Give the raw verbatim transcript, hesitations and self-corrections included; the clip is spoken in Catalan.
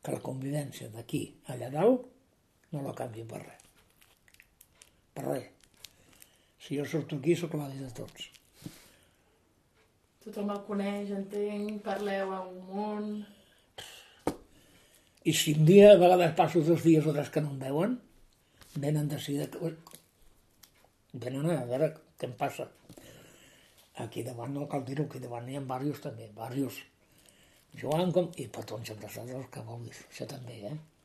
que la convivència d'aquí allà dalt no la canvien per res. Per res. Si jo surto aquí, sóc l'avi de tots. Tothom el coneix, entenc, parleu a un món... I si un dia, a vegades passo dos dies o tres que no em veuen, venen de seguida... Venen a veure què em passa. Aquí davant, no cal dir-ho, aquí davant hi ha barrios també, barrios. Joan com... i petons abraçats, els que vulguis, això també, eh?